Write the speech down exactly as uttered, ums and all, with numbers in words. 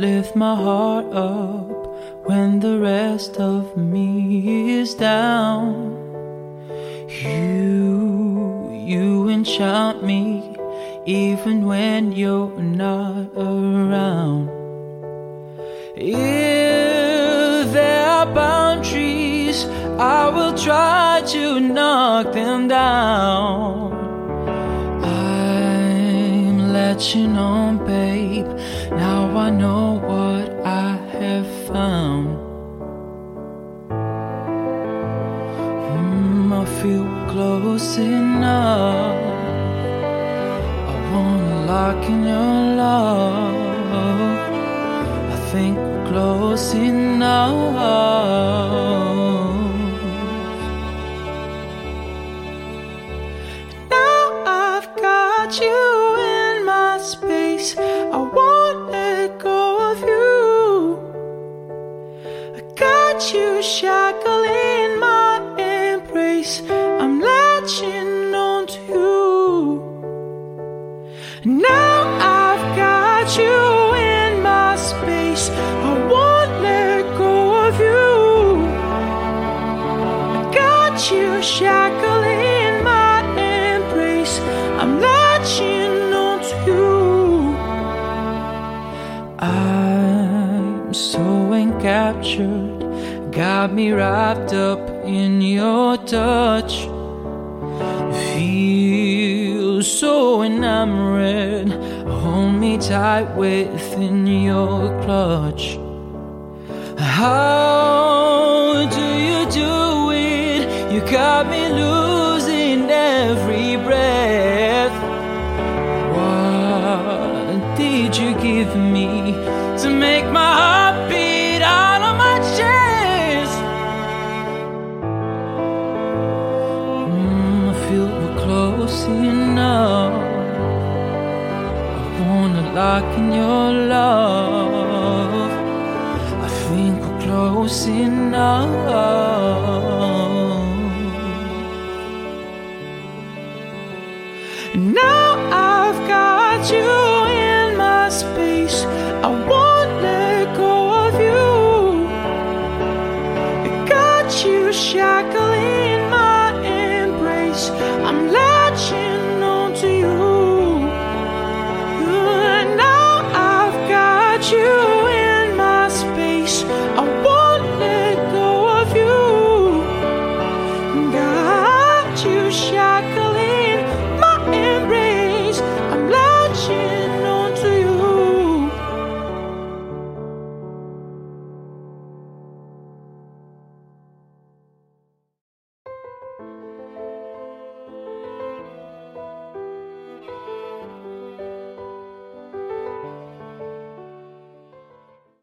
lift my heart up when the rest of me is down. You, you enchant me even when you're not around. If there are boundaries, I will try to knock them down. I'm latching on, babe. Now I know what I have found. Mm, I feel close enough. I wanna lock in your love. I think we're close enough. You in my space, I won't let go of you. I got you shackled in my embrace, I'm latching on to you. Now I've got you in my space, I won't let go of you. I got you shackled in my embrace, I'm latching on to you. I'm so encaptured, got me wrapped up in your touch. Feel so enamored, hold me tight within your clutch. How do you do it? You got me losing every breath. What did you give me to make my heart beat out of my chest? Mm, I feel we're close enough. I wanna lock in your love. I think we're close enough. Now